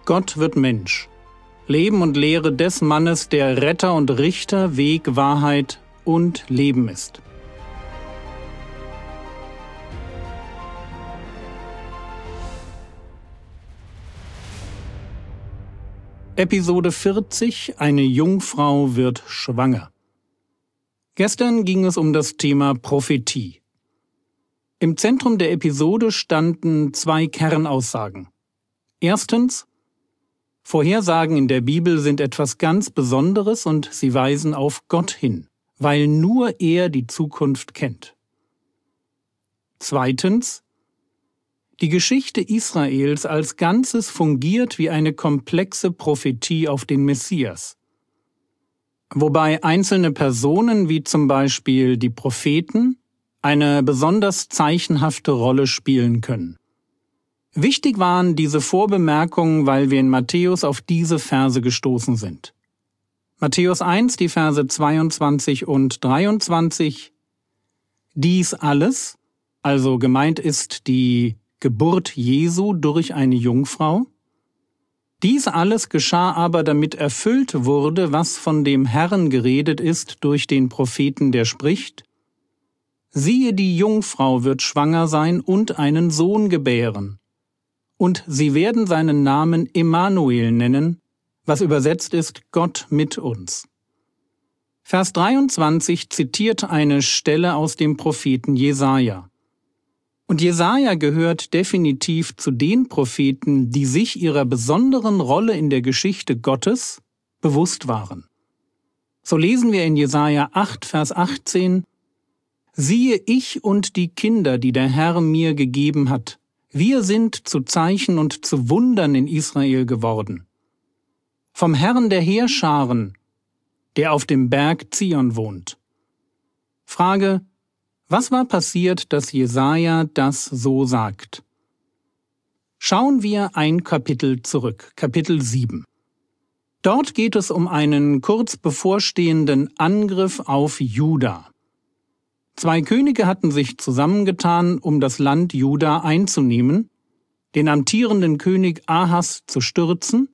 Gott wird Mensch. Leben und Lehre des Mannes, der Retter und Richter, Weg, Wahrheit und Leben ist. Episode 40: Eine Jungfrau wird schwanger. Gestern ging es um das Thema Prophetie. Im Zentrum der Episode standen 2 Kernaussagen. Erstens: Vorhersagen in der Bibel sind etwas ganz Besonderes und sie weisen auf Gott hin, weil nur er die Zukunft kennt. Zweitens: Die Geschichte Israels als Ganzes fungiert wie eine komplexe Prophetie auf den Messias, wobei einzelne Personen wie zum Beispiel die Propheten eine besonders zeichenhafte Rolle spielen können. Wichtig waren diese Vorbemerkungen, weil wir in Matthäus auf diese Verse gestoßen sind. Matthäus 1, die Verse 22 und 23. Dies alles, also gemeint ist die Geburt Jesu durch eine Jungfrau. Dies alles geschah aber, damit erfüllt wurde, was von dem Herrn geredet ist durch den Propheten, der spricht: Siehe, die Jungfrau wird schwanger sein und einen Sohn gebären. Und sie werden seinen Namen Immanuel nennen, was übersetzt ist Gott mit uns. Vers 23 zitiert eine Stelle aus dem Propheten Jesaja. Und Jesaja gehört definitiv zu den Propheten, die sich ihrer besonderen Rolle in der Geschichte Gottes bewusst waren. So lesen wir in Jesaja 8, Vers 18: Siehe, ich und die Kinder, die der Herr mir gegeben hat, wir sind zu Zeichen und zu Wundern in Israel geworden. Vom Herrn der Heerscharen, der auf dem Berg Zion wohnt. Frage: Was war passiert, dass Jesaja das so sagt? Schauen wir ein Kapitel zurück, Kapitel 7. Dort geht es um einen kurz bevorstehenden Angriff auf Juda. 2 Könige hatten sich zusammengetan, um das Land Juda einzunehmen, den amtierenden König Ahas zu stürzen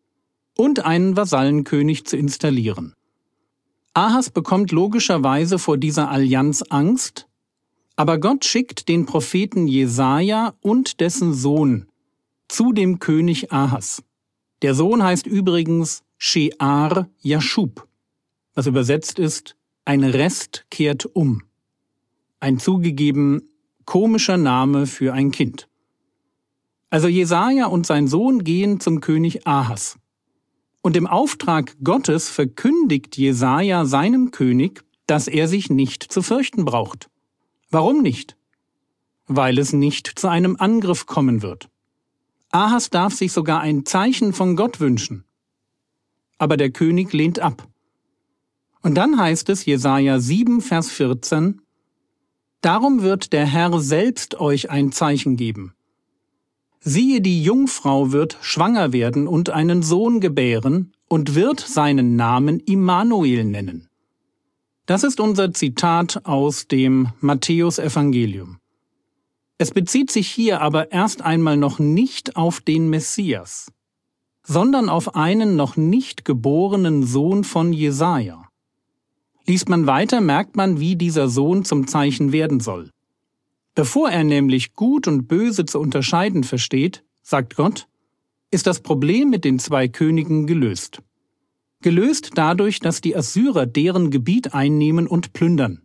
und einen Vasallenkönig zu installieren. Ahas bekommt logischerweise vor dieser Allianz Angst, aber Gott schickt den Propheten Jesaja und dessen Sohn zu dem König Ahas. Der Sohn heißt übrigens Shear Jashub, was übersetzt ist: Ein Rest kehrt um. Ein zugegeben komischer Name für ein Kind. Also Jesaja und sein Sohn gehen zum König Ahas. Und im Auftrag Gottes verkündigt Jesaja seinem König, dass er sich nicht zu fürchten braucht. Warum nicht? Weil es nicht zu einem Angriff kommen wird. Ahas darf sich sogar ein Zeichen von Gott wünschen. Aber der König lehnt ab. Und dann heißt es, Jesaja 7, Vers 14: Darum wird der Herr selbst euch ein Zeichen geben. Siehe, die Jungfrau wird schwanger werden und einen Sohn gebären und wird seinen Namen Immanuel nennen. Das ist unser Zitat aus dem Matthäus-Evangelium. Es bezieht sich hier aber erst einmal noch nicht auf den Messias, sondern auf einen noch nicht geborenen Sohn von Jesaja. Liest man weiter, merkt man, wie dieser Sohn zum Zeichen werden soll. Bevor er nämlich Gut und Böse zu unterscheiden versteht, sagt Gott, ist das Problem mit den 2 Königen gelöst. Gelöst dadurch, dass die Assyrer deren Gebiet einnehmen und plündern.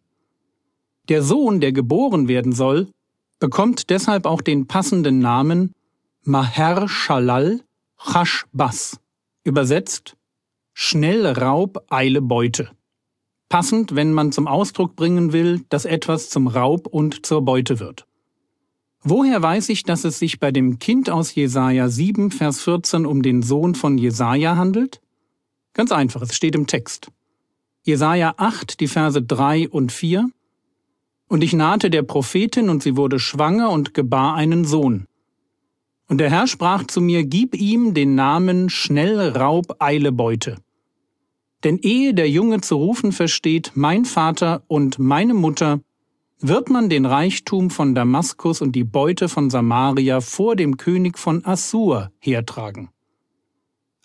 Der Sohn, der geboren werden soll, bekommt deshalb auch den passenden Namen Maher-Shalal Chash-Bas, übersetzt Schnell Raub, Eile Beute. Passend, wenn man zum Ausdruck bringen will, dass etwas zum Raub und zur Beute wird. Woher weiß ich, dass es sich bei dem Kind aus Jesaja 7, Vers 14 um den Sohn von Jesaja handelt? Ganz einfach, es steht im Text. Jesaja 8, die Verse 3 und 4: Und ich nahte der Prophetin, und sie wurde schwanger und gebar einen Sohn. Und der Herr sprach zu mir: Gib ihm den Namen Schnell Raub, Eile Beute. Denn ehe der Junge zu rufen versteht, mein Vater und meine Mutter, wird man den Reichtum von Damaskus und die Beute von Samaria vor dem König von Assur hertragen.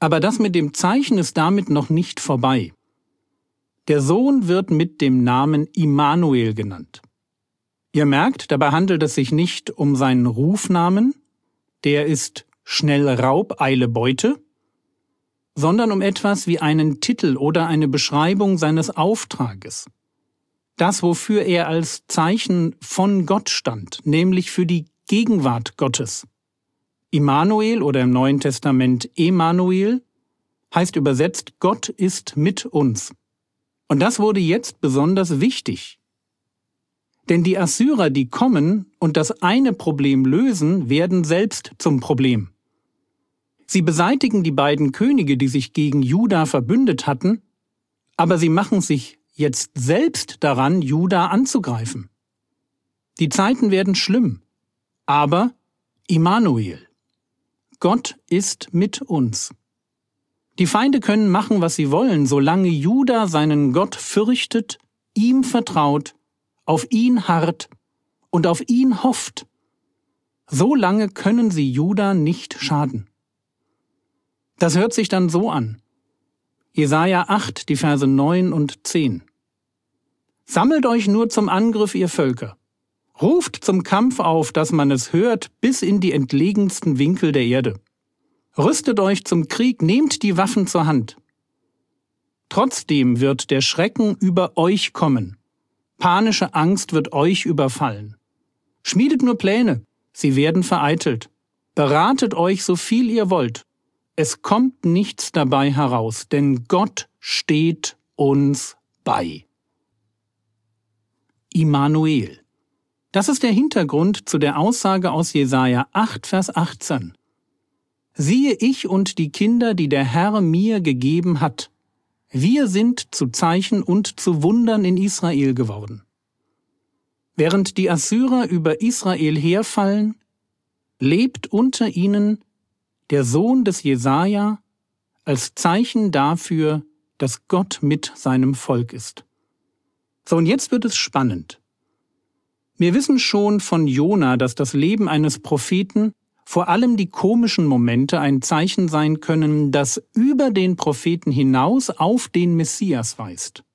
Aber das mit dem Zeichen ist damit noch nicht vorbei. Der Sohn wird mit dem Namen Immanuel genannt. Ihr merkt, dabei handelt es sich nicht um seinen Rufnamen, der ist schnell Raub, Eile Beute, sondern um etwas wie einen Titel oder eine Beschreibung seines Auftrages. Das, wofür er als Zeichen von Gott stand, nämlich für die Gegenwart Gottes. Immanuel oder im Neuen Testament Emanuel heißt übersetzt, Gott ist mit uns. Und das wurde jetzt besonders wichtig. Denn die Assyrer, die kommen und das eine Problem lösen, werden selbst zum Problem. Sie beseitigen die beiden Könige, die sich gegen Juda verbündet hatten, aber sie machen sich jetzt selbst daran, Juda anzugreifen. Die Zeiten werden schlimm, aber Immanuel. Gott ist mit uns. Die Feinde können machen, was sie wollen, solange Juda seinen Gott fürchtet, ihm vertraut, auf ihn harrt und auf ihn hofft. So lange können sie Juda nicht schaden. Das hört sich dann so an. Jesaja 8, die Verse 9 und 10. Sammelt euch nur zum Angriff, ihr Völker. Ruft zum Kampf auf, dass man es hört, bis in die entlegensten Winkel der Erde. Rüstet euch zum Krieg, nehmt die Waffen zur Hand. Trotzdem wird der Schrecken über euch kommen. Panische Angst wird euch überfallen. Schmiedet nur Pläne, sie werden vereitelt. Beratet euch so viel ihr wollt. Es kommt nichts dabei heraus, denn Gott steht uns bei. Immanuel. Das ist der Hintergrund zu der Aussage aus Jesaja 8, Vers 18. Siehe ich und die Kinder, die der Herr mir gegeben hat. Wir sind zu Zeichen und zu Wundern in Israel geworden. Während die Assyrer über Israel herfallen, lebt unter ihnen der Sohn des Jesaja als Zeichen dafür, dass Gott mit seinem Volk ist. So, und jetzt wird es spannend. Wir wissen schon von Jona, dass das Leben eines Propheten, vor allem die komischen Momente, ein Zeichen sein können, das über den Propheten hinaus auf den Messias weist.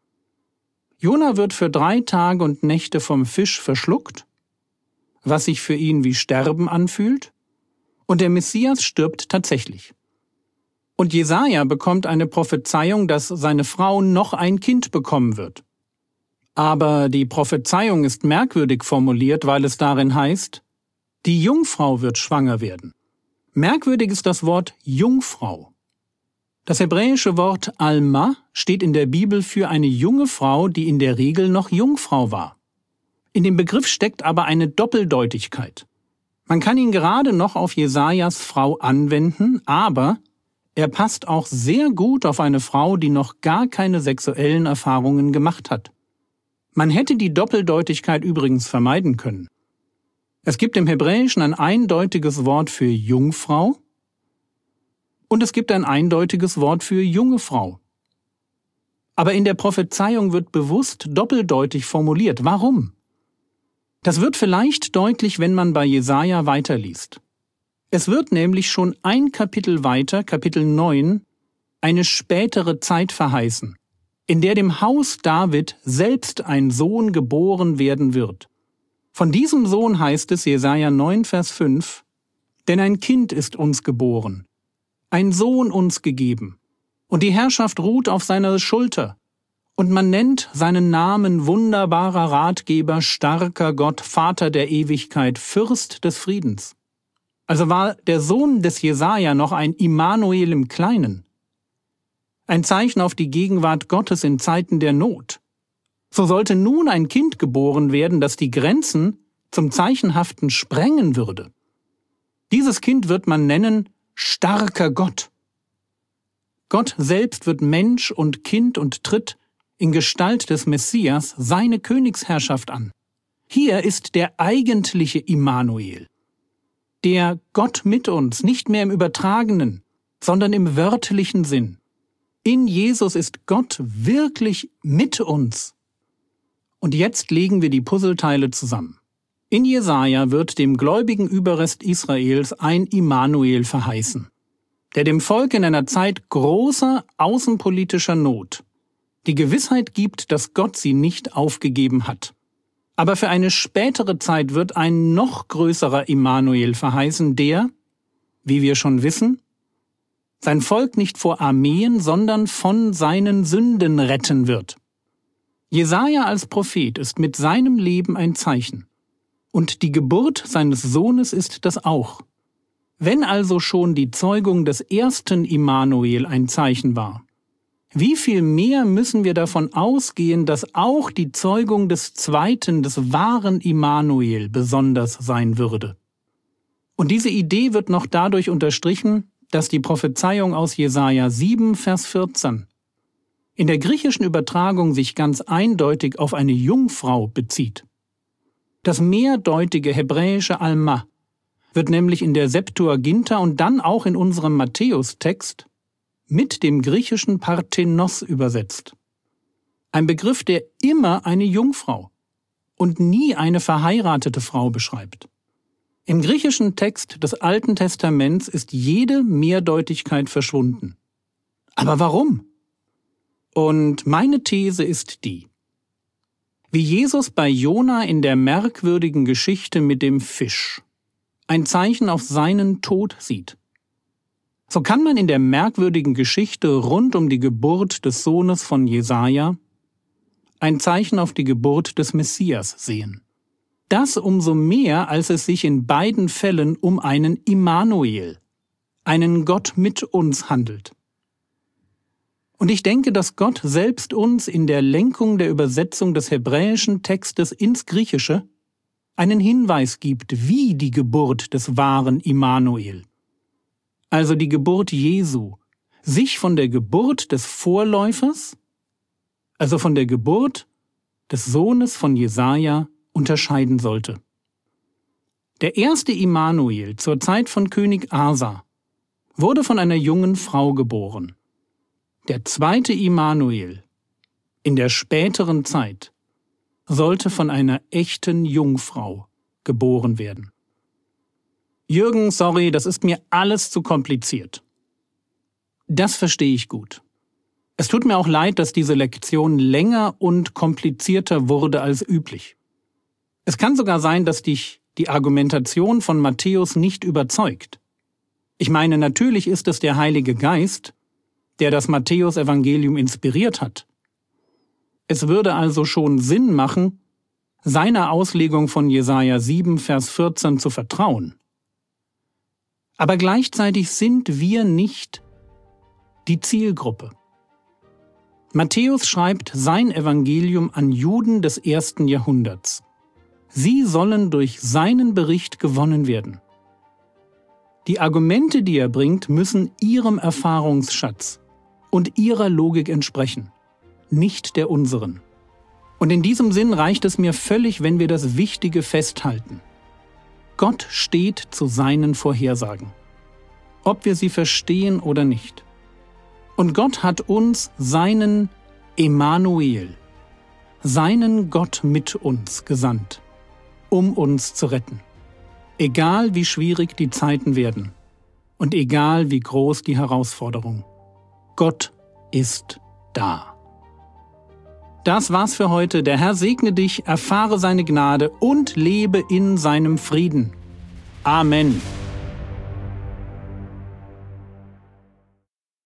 Jona wird für 3 Tage und Nächte vom Fisch verschluckt, was sich für ihn wie Sterben anfühlt, und der Messias stirbt tatsächlich. Und Jesaja bekommt eine Prophezeiung, dass seine Frau noch ein Kind bekommen wird. Aber die Prophezeiung ist merkwürdig formuliert, weil es darin heißt, die Jungfrau wird schwanger werden. Merkwürdig ist das Wort Jungfrau. Das hebräische Wort Alma steht in der Bibel für eine junge Frau, die in der Regel noch Jungfrau war. In dem Begriff steckt aber eine Doppeldeutigkeit. Man kann ihn gerade noch auf Jesajas Frau anwenden, aber er passt auch sehr gut auf eine Frau, die noch gar keine sexuellen Erfahrungen gemacht hat. Man hätte die Doppeldeutigkeit übrigens vermeiden können. Es gibt im Hebräischen ein eindeutiges Wort für Jungfrau und es gibt ein eindeutiges Wort für junge Frau. Aber in der Prophezeiung wird bewusst doppeldeutig formuliert. Warum? Das wird vielleicht deutlich, wenn man bei Jesaja weiterliest. Es wird nämlich schon ein Kapitel weiter, Kapitel 9, eine spätere Zeit verheißen, in der dem Haus David selbst ein Sohn geboren werden wird. Von diesem Sohn heißt es, Jesaja 9, Vers 5, denn ein Kind ist uns geboren, ein Sohn uns gegeben, und die Herrschaft ruht auf seiner Schulter, und man nennt seinen Namen wunderbarer Ratgeber, starker Gott, Vater der Ewigkeit, Fürst des Friedens. Also war der Sohn des Jesaja noch ein Immanuel im Kleinen, ein Zeichen auf die Gegenwart Gottes in Zeiten der Not. So sollte nun ein Kind geboren werden, das die Grenzen zum Zeichenhaften sprengen würde. Dieses Kind wird man nennen starker Gott. Gott selbst wird Mensch und Kind und tritt in Gestalt des Messias seine Königsherrschaft an. Hier ist der eigentliche Immanuel. Der Gott mit uns, nicht mehr im übertragenen, sondern im wörtlichen Sinn. In Jesus ist Gott wirklich mit uns. Und jetzt legen wir die Puzzleteile zusammen. In Jesaja wird dem gläubigen Überrest Israels ein Immanuel verheißen. der dem Volk in einer Zeit großer außenpolitischer Not die Gewissheit gibt, dass Gott sie nicht aufgegeben hat. Aber für eine spätere Zeit wird ein noch größerer Immanuel verheißen, der, wie wir schon wissen, sein Volk nicht vor Armeen, sondern von seinen Sünden retten wird. Jesaja als Prophet ist mit seinem Leben ein Zeichen. Und die Geburt seines Sohnes ist das auch. Wenn also schon die Zeugung des ersten Immanuel ein Zeichen war, wie viel mehr müssen wir davon ausgehen, dass auch die Zeugung des zweiten, des wahren Immanuel besonders sein würde? Und diese Idee wird noch dadurch unterstrichen, dass die Prophezeiung aus Jesaja 7, Vers 14 in der griechischen Übertragung sich ganz eindeutig auf eine Jungfrau bezieht. Das mehrdeutige hebräische Alma wird nämlich in der Septuaginta und dann auch in unserem Matthäus-Text mit dem griechischen Parthenos übersetzt. Ein Begriff, der immer eine Jungfrau und nie eine verheiratete Frau beschreibt. Im griechischen Text des Alten Testaments ist jede Mehrdeutigkeit verschwunden. Aber warum? Und meine These ist die: Wie Jesus bei Jona in der merkwürdigen Geschichte mit dem Fisch ein Zeichen auf seinen Tod sieht, so kann man in der merkwürdigen Geschichte rund um die Geburt des Sohnes von Jesaja ein Zeichen auf die Geburt des Messias sehen. Das umso mehr, als es sich in beiden Fällen um einen Immanuel, einen Gott mit uns handelt. Und ich denke, dass Gott selbst uns in der Lenkung der Übersetzung des hebräischen Textes ins Griechische einen Hinweis gibt, wie die Geburt des wahren Immanuel, also die Geburt Jesu, sich von der Geburt des Vorläufers, also von der Geburt des Sohnes von Jesaja, unterscheiden sollte. Der erste Immanuel zur Zeit von König Asa wurde von einer jungen Frau geboren. Der zweite Immanuel in der späteren Zeit sollte von einer echten Jungfrau geboren werden. Jürgen, sorry, das ist mir alles zu kompliziert. Das verstehe ich gut. Es tut mir auch leid, dass diese Lektion länger und komplizierter wurde als üblich. Es kann sogar sein, dass dich die Argumentation von Matthäus nicht überzeugt. Ich meine, natürlich ist es der Heilige Geist, der das Matthäus-Evangelium inspiriert hat. Es würde also schon Sinn machen, seiner Auslegung von Jesaja 7, Vers 14 zu vertrauen. Aber gleichzeitig sind wir nicht die Zielgruppe. Matthäus schreibt sein Evangelium an Juden des 1. Jahrhunderts. Sie sollen durch seinen Bericht gewonnen werden. Die Argumente, die er bringt, müssen ihrem Erfahrungsschatz und ihrer Logik entsprechen, nicht der unseren. Und in diesem Sinn reicht es mir völlig, wenn wir das Wichtige festhalten. Gott steht zu seinen Vorhersagen, ob wir sie verstehen oder nicht. Und Gott hat uns seinen Immanuel, seinen Gott mit uns gesandt, um uns zu retten. Egal wie schwierig die Zeiten werden und egal wie groß die Herausforderung, Gott ist da. Das war's für heute. Der Herr segne dich, erfahre seine Gnade und lebe in seinem Frieden. Amen.